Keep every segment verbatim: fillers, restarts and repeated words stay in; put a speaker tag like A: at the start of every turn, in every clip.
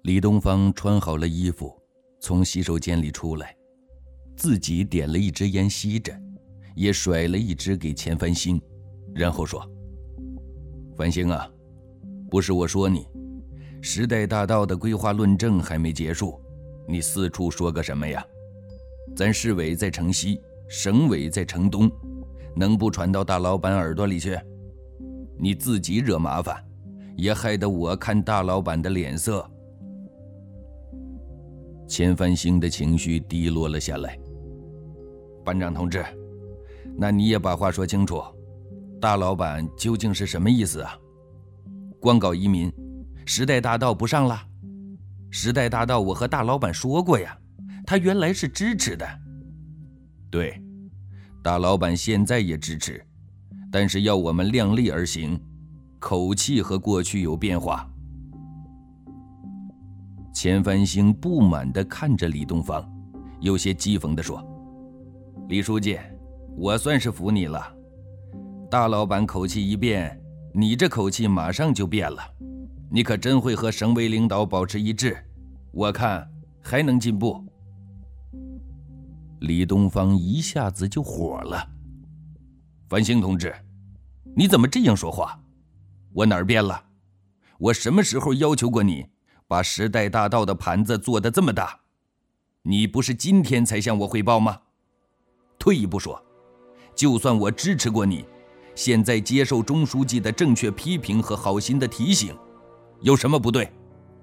A: 李东方穿好了衣服，从洗手间里出来，自己点了一支烟吸着，也甩了一支给钱繁星，然后说：繁星啊，不是我说你，时代大道的规划论证还没结束，你四处说个什么呀？咱市委在城西，省委在城东，能不传到大老板耳朵里去？你自己惹麻烦，也害得我看大老板的脸色。钱繁星的情绪低落了下来。班长同志，那你也把话说清楚，大老板究竟是什么意思啊？光搞移民，时代大道不上了？时代大道我和大老板说过呀，他原来是支持的。对，大老板现在也支持，但是要我们量力而行，口气和过去有变化。钱繁星不满地看着李东方，有些讥讽地说：李书记，我算是服你了，大老板口气一变，你这口气马上就变了，你可真会和省委领导保持一致，我看还能进步。李东方一下子就火了：繁星同志，你怎么这样说话？我哪儿变了？我什么时候要求过你把时代大道的盘子做得这么大？你不是今天才向我汇报吗？退一步说，就算我支持过你，现在接受钟书记的正确批评和好心的提醒，有什么不对？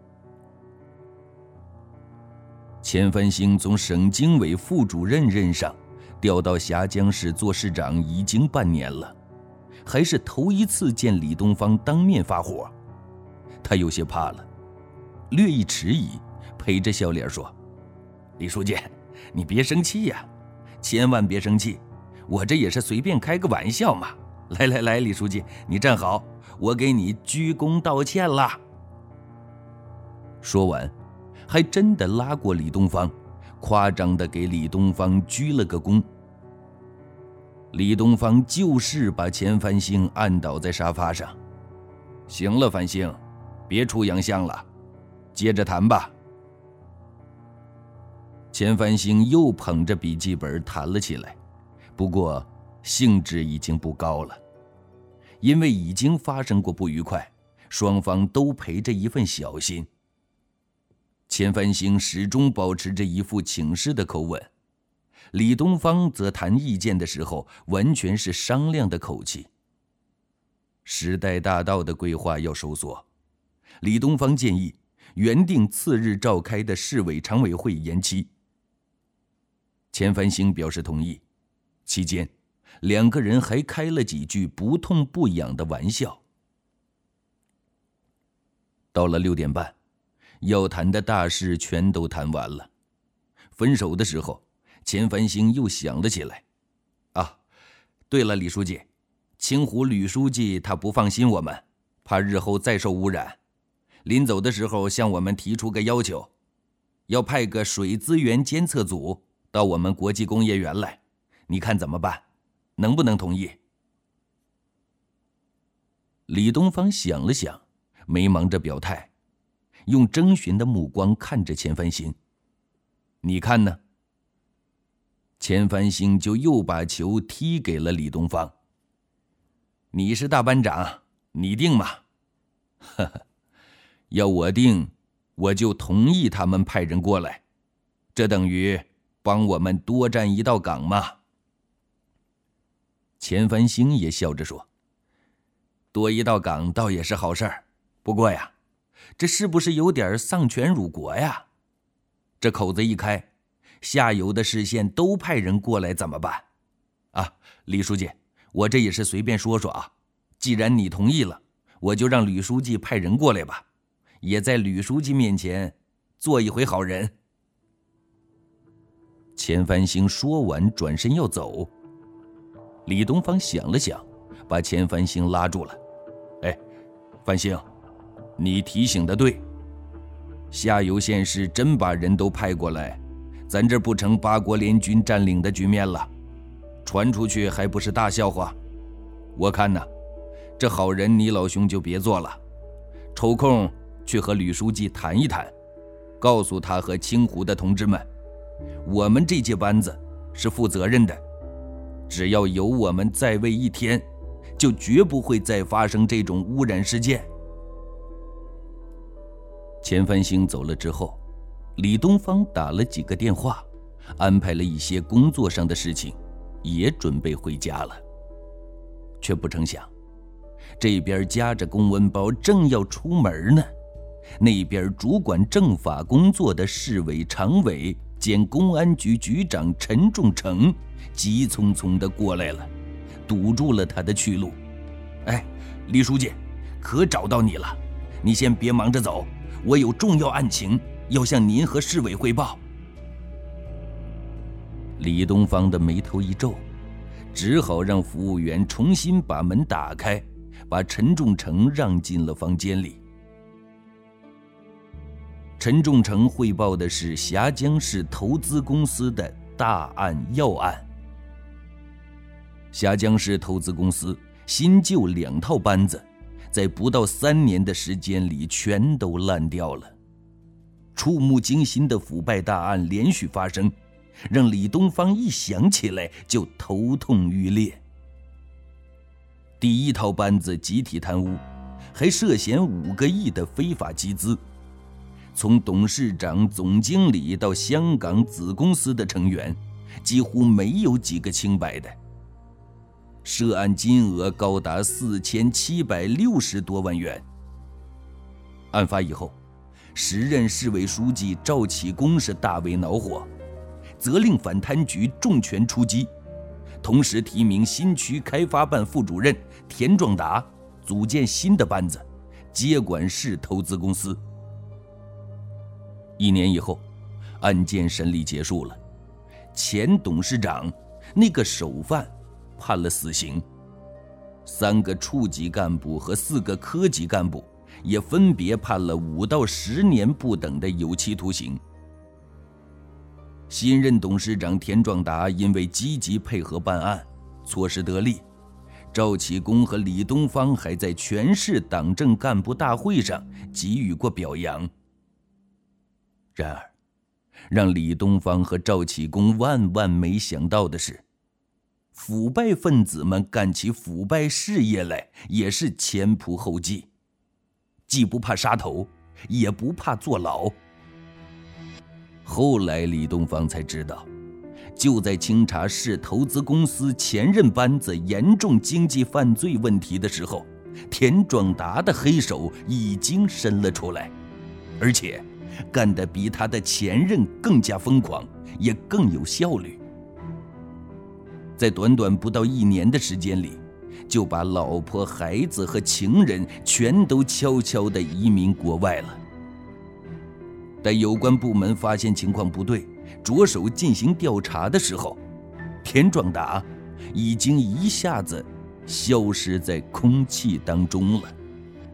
A: 钱繁星从省经委副主任任上调到峡江市做市长已经半年了，还是头一次见李东方当面发火，他有些怕了，略一迟疑，陪着笑脸说：李书记，你别生气呀，千万别生气，我这也是随便开个玩笑嘛。来来来，李书记，你站好，我给你鞠躬道歉啦。说完，还真的拉过李东方，夸张地给李东方鞠了个躬。李东方就是把钱繁星按倒在沙发上。行了，繁星，别出洋相了，接着谈吧。钱繁星又捧着笔记本谈了起来，不过兴致已经不高了，因为已经发生过不愉快，双方都陪着一份小心。钱繁星始终保持着一副请示的口吻，李东方则谈意见的时候完全是商量的口气。时代大道的规划要收缩，李东方建议原定次日召开的市委常委会延期。钱繁星表示同意，期间两个人还开了几句不痛不痒的玩笑。到了六点半，要谈的大事全都谈完了。分手的时候，钱繁星又想了起来：啊，对了，李书记，清湖吕书记他不放心我们，怕日后再受污染，临走的时候向我们提出个要求，要派个水资源监测组到我们国际工业园来，你看怎么办？能不能同意？李东方想了想，没忙着表态，用征询的目光看着钱繁星：你看呢？钱繁星就又把球踢给了李东方：你是大班长，你定嘛。呵呵，要我定，我就同意他们派人过来，这等于帮我们多占一道岗嘛。钱繁星也笑着说：多一道岗倒也是好事儿，不过呀，这是不是有点丧权辱国呀？这口子一开，下游的市县都派人过来怎么办？啊，李书记，我这也是随便说说啊，既然你同意了，我就让吕书记派人过来吧，也在吕书记面前做一回好人。钱繁星说完转身要走，李东方想了想，把钱繁星拉住了：哎，繁星，你提醒的对，下游县市真把人都派过来，咱这不成八国联军占领的局面了，传出去还不是大笑话。我看呢，这好人你老兄就别做了，抽空去和吕书记谈一谈， 告诉他和清湖的同志们，我们这届班子是负责任的，只要有我们在位一天，就绝不会再发生这种污染事件。钱繁星走了之后，李东方打了几个电话，安排了一些工作上的事情，也准备回家了。却不成想，这边夹着公文包正要出门呢，那边主管政法工作的市委常委兼公安局局长陈仲成急匆匆地过来了，堵住了他的去路。哎，李书记，可找到你了，你先别忙着走，我有重要案情要向您和市委汇报。李东方的眉头一皱，只好让服务员重新把门打开，把陈仲成让进了房间里。陈仲成汇报的是峡江市投资公司的大案要案。峡江市投资公司新旧两套班子，在不到三年的时间里全都烂掉了。触目惊心的腐败大案连续发生，让李东方一想起来就头痛欲裂。第一套班子集体贪污，还涉嫌五个亿的非法集资，从董事长、总经理到香港子公司的成员，几乎没有几个清白的。涉案金额高达四千七百六十多万元。案发以后，时任市委书记赵启功是大为恼火，责令反贪局重拳出击，同时提名新区开发办副主任田壮达组建新的班子，接管市投资公司。一年以后，案件审理结束了，前董事长那个首犯判了死刑，三个处级干部和四个科级干部也分别判了五到十年不等的有期徒刑。新任董事长田壮达因为积极配合办案，错失得利，赵启功和李东方还在全市党政干部大会上给予过表扬。然而，让李东方和赵启功万万没想到的是，腐败分子们干起腐败事业来也是前仆后继，既不怕杀头，也不怕坐牢。后来李东方才知道，就在清查市投资公司前任班子严重经济犯罪问题的时候，田壮达的黑手已经伸了出来，而且干得比他的前任更加疯狂，也更有效率。在短短不到一年的时间里，就把老婆、孩子和情人全都悄悄地移民国外了。待有关部门发现情况不对，着手进行调查的时候，田壮达已经一下子消失在空气当中了。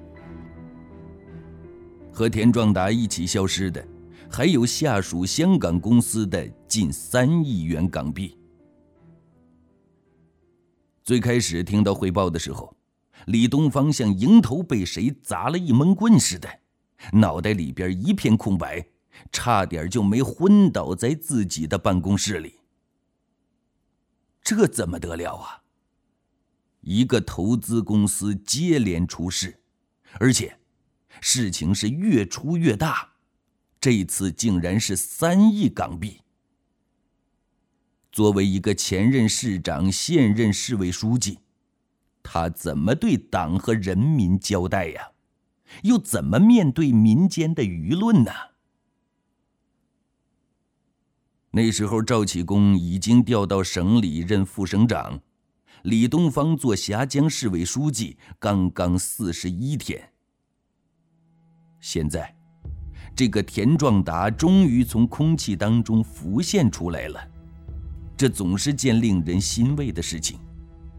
A: 和田壮达一起消失的，还有下属香港公司的近三亿元港币。最开始听到汇报的时候，李东方像迎头被谁砸了一闷棍似的，脑袋里边一片空白，差点就没昏倒在自己的办公室里。这怎么得了啊？一个投资公司接连出事，而且事情是越出越大，这次竟然是三亿港币。作为一个前任市长、现任市委书记，他怎么对党和人民交代呀？又怎么面对民间的舆论呢？那时候赵启功已经调到省里任副省长，李东方做峡江市委书记刚刚四十一天。现在，这个田壮达终于从空气当中浮现出来了，这总是件令人欣慰的事情。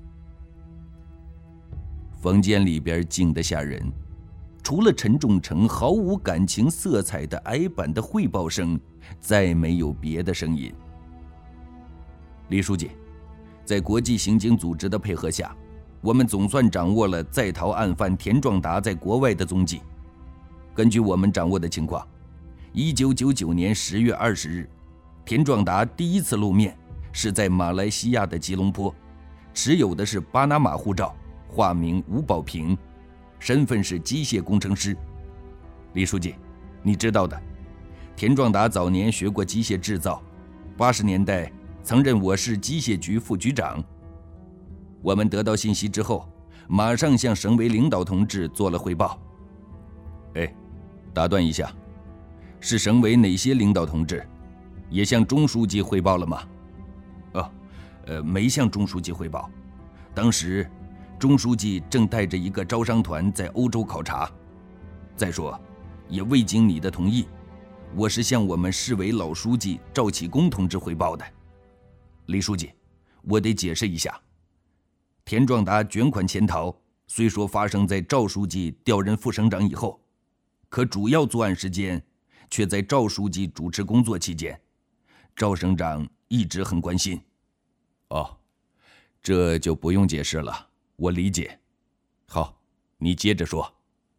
A: 房间里边静得吓人，除了陈仲成毫无感情色彩的矮板的汇报声，再没有别的声音。李书记，在国际刑警组织的配合下，我们总算掌握了在逃案犯田壮达在国外的踪迹。根据我们掌握的情况， 一九九九年十月二十日，田壮达第一次露面是在马来西亚的吉隆坡，持有的是巴拿马护照，化名吴宝平，身份是机械工程师。李书记，你知道的，田壮达早年学过机械制造，八十年代曾任我市机械局副局长。我们得到信息之后，马上向省委领导同志做了汇报。哎，打断一下，是省委哪些领导同志？也向钟书记汇报了吗？哦，呃，没向钟书记汇报。当时，钟书记正带着一个招商团在欧洲考察。再说，也未经你的同意，我是向我们市委老书记赵启功同志汇报的。李书记，我得解释一下，田壮达卷款潜逃，虽说发生在赵书记调任副省长以后，可主要作案时间却在赵书记主持工作期间。赵省长一直很关心。哦，这就不用解释了，我理解。好，你接着说。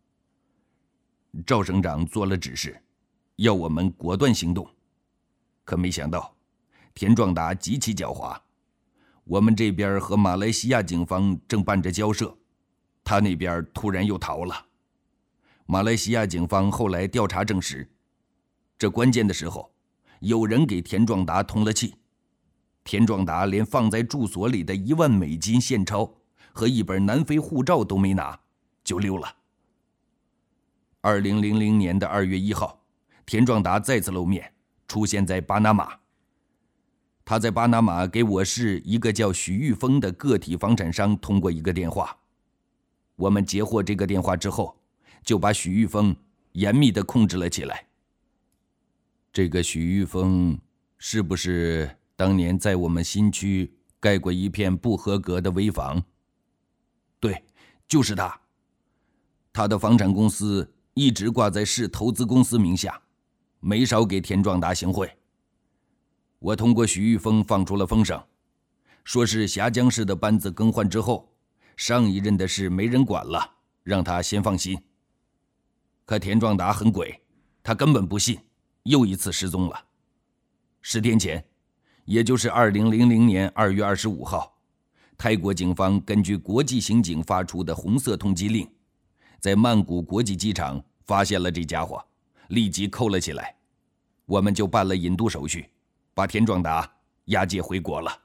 A: 赵省长做了指示，要我们果断行动。可没想到，田壮达极其狡猾。我们这边和马来西亚警方正办着交涉，他那边突然又逃了。马来西亚警方后来调查证实，这关键的时候，有人给田壮达通了气。田壮达连放在住所里的一万美金现钞和一本南非护照都没拿，就溜了。二零零零年的二月一号，田壮达再次露面，出现在巴拿马。他在巴拿马给我市一个叫许玉峰的个体房产商通过一个电话。我们截获这个电话之后，就把许玉峰严密地控制了起来。这个许玉峰是不是当年在我们新区盖过一片不合格的危房？对，就是他。他的房产公司一直挂在市投资公司名下，没少给田壮达行贿。我通过许玉峰放出了风声，说是峡江市的班子更换之后，上一任的事没人管了，让他先放心。可田壮达很鬼，他根本不信，又一次失踪了。十天前，也就是二零零零年二月二十五号，泰国警方根据国际刑警发出的红色通缉令，在曼谷国际机场发现了这家伙，立即扣了起来。我们就办了引渡手续，把田壮达押解回国了。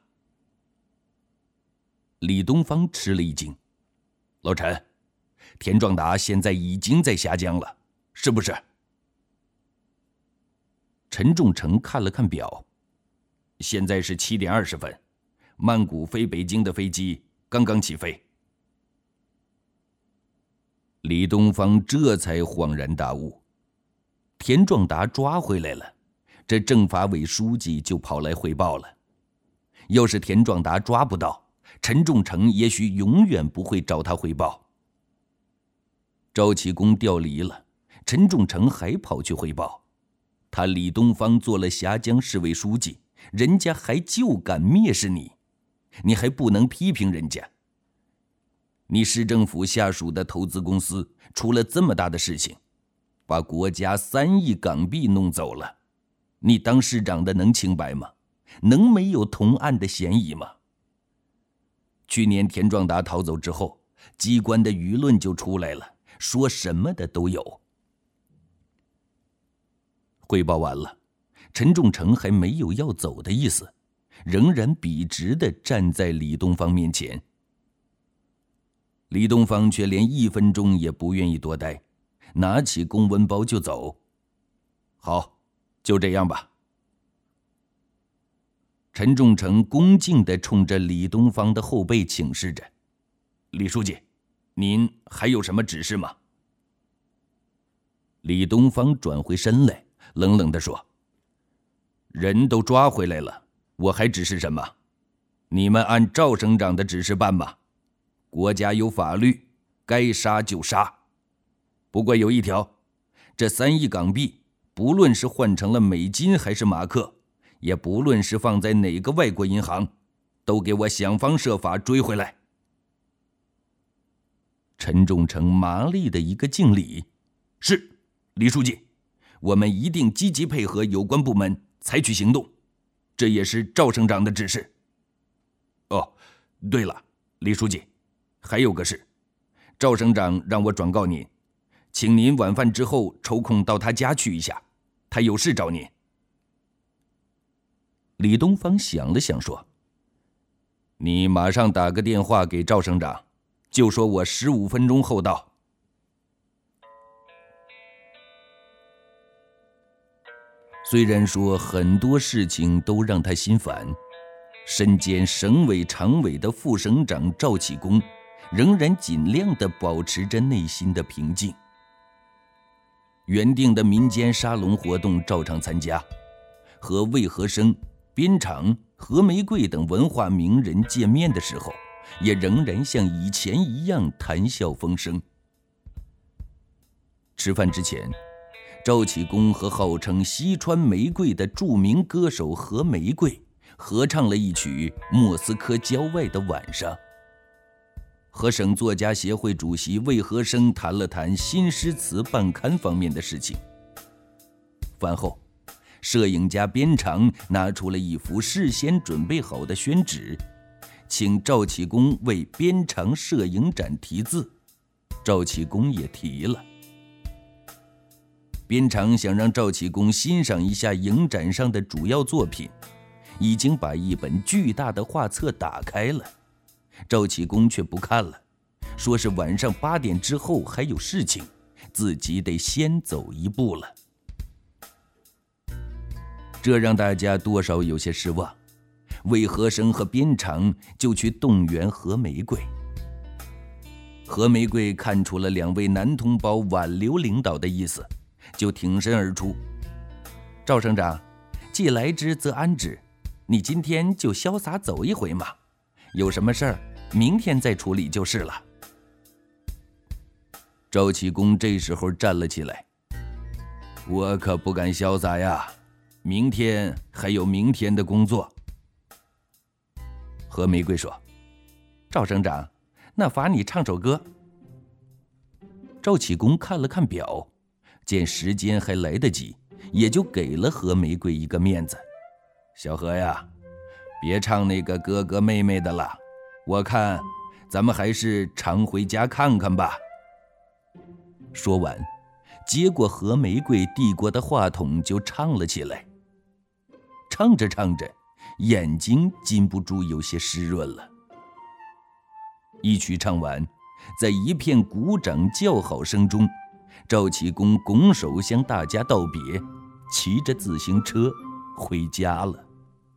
A: 李东方吃了一惊，老陈，田壮达现在已经在峡江了，是不是？陈仲成看了看表，现在是七点二十分，曼谷飞北京的飞机刚刚起飞。李东方这才恍然大悟，田壮达抓回来了，这政法委书记就跑来汇报了。要是田壮达抓不到，陈仲成也许永远不会找他汇报。赵启功调离了，陈仲成还跑去汇报。他李东方做了峡江市委书记，人家还就敢蔑视你，你还不能批评人家。你市政府下属的投资公司出了这么大的事情，把国家三亿港币弄走了，你当市长的能清白吗？能没有同案的嫌疑吗？去年田壮达逃走之后，机关的舆论就出来了，说什么的都有。汇报完了，陈仲成还没有要走的意思，仍然笔直地站在李东方面前。李东方却连一分钟也不愿意多待，拿起公文包就走。好，就这样吧。陈仲成恭敬地冲着李东方的后背请示着：“李书记，您还有什么指示吗？”李东方转回身来，冷冷地说：“人都抓回来了，我还指示什么？你们按赵省长的指示办吧。国家有法律，该杀就杀。不过有一条，这三亿港币，不论是换成了美金还是马克，也不论是放在哪个外国银行，都给我想方设法追回来。”陈仲成麻利的一个敬礼：“是，李书记， 我们一定积极配合有关部门采取行动，这也是赵省长的指示。哦，对了，李书记，还有个事，赵省长让我转告您，请您晚饭之后抽空到他家去一下，他有事找您。李东方想了想说：“你马上打个电话给赵省长，就说我十五分钟后到。”虽然说很多事情都让他心烦，身兼省委常委的副省长赵启功仍然尽量地保持着内心的平静。原定的民间沙龙活动照常参加，和魏和生、边长、何玫瑰等文化名人见面的时候，也仍然像以前一样谈笑风生。吃饭之前，赵启功和号称西川玫瑰的著名歌手何玫瑰合唱了一曲《莫斯科郊外的晚上》，和省作家协会主席魏和生谈了谈新诗词办刊方面的事情。饭后，摄影家边长拿出了一幅事先准备好的宣纸，请赵启功为边长摄影展题字，赵启功也题了。边长想让赵启功欣赏一下影展上的主要作品，已经把一本巨大的画册打开了，赵启功却不看了，说是晚上八点之后还有事情，自己得先走一步了。这让大家多少有些失望，魏和生和边长就去动员何玫瑰。何玫瑰看出了两位男同胞挽留领导的意思，就挺身而出：“赵省长，既来之则安之，你今天就潇洒走一回嘛，有什么事儿明天再处理就是了。”赵启功这时候站了起来：“我可不敢潇洒呀，明天还有明天的工作。”何玫瑰说：“赵省长，那罚你唱首歌。”赵启功看了看表，见时间还来得及，也就给了何玫瑰一个面子：“小何呀，别唱那个哥哥妹妹的了，我看咱们还是常回家看看吧。”说完，接过何玫瑰递过的话筒就唱了起来。唱着唱着，眼睛禁不住有些湿润了。一曲唱完，在一片鼓掌叫好声中，赵启功拱手向大家道别，骑着自行车回家了。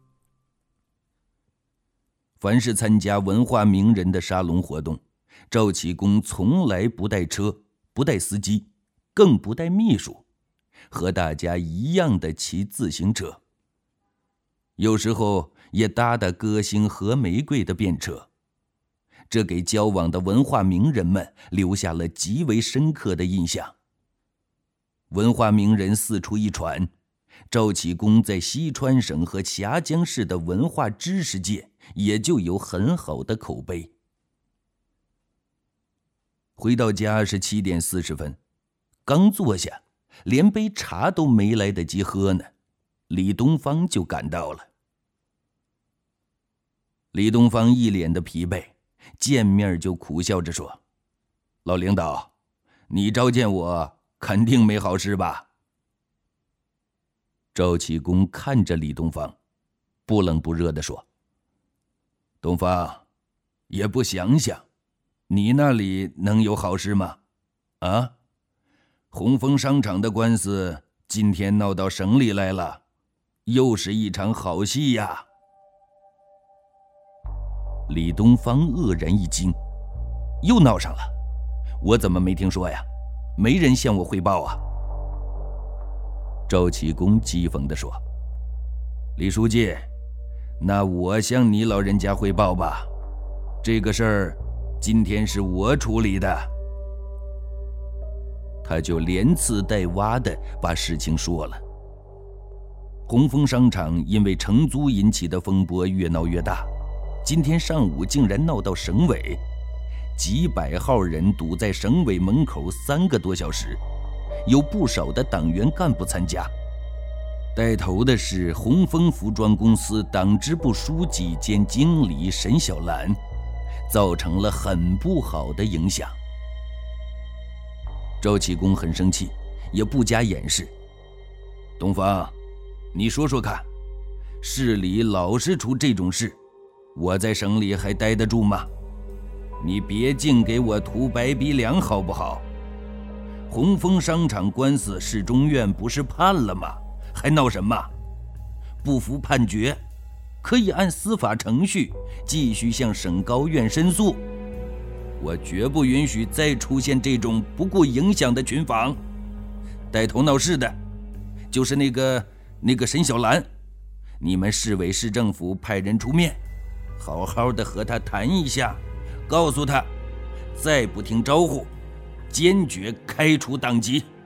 A: 凡是参加文化名人的沙龙活动，赵启功从来不带车，不带司机，更不带秘书，和大家一样的骑自行车。有时候也搭搭歌星何玫瑰的便车，这给交往的文化名人们留下了极为深刻的印象。文化名人四处一传，赵启功在西川省和峡江市的文化知识界也就有很好的口碑。回到家是七点四十分，刚坐下，连杯茶都没来得及喝呢，李东方就赶到了。李东方一脸的疲惫，见面就苦笑着说：“老领导，你召见我，肯定没好事吧？”赵启功看着李东方，不冷不热地说：“东方，也不想想，你那里能有好事吗？啊？红枫商场的官司今天闹到省里来了，又是一场好戏呀！”李东方愕然一惊，又闹上了？我怎么没听说呀？没人向我汇报啊。赵启功讥讽地说：“李书记，那我向你老人家汇报吧，这个事儿今天是我处理的。”他就连刺带挖的把事情说了。红枫商场因为承租引起的风波越闹越大，今天上午竟然闹到省委，几百号人堵在省委门口三个多小时， 有不少的党员干部参加，带头的是红枫服装公司党支部书记兼经理沈小兰，造成了很不好的影响。赵启功很生气，也不加掩饰。东方，你说说看，市里老是出这种事，我在省里还待得住吗？你别净给我涂白鼻梁好不好？红枫商场官司市中院不是判了吗？还闹什么？不服判决，可以按司法程序继续向省高院申诉。我绝不允许再出现这种不顾影响的群访。带头闹事的就是那个那个沈小兰，你们市委市政府派人出面，好好的和他谈一下，告诉他，再不听招呼，坚决开除党籍。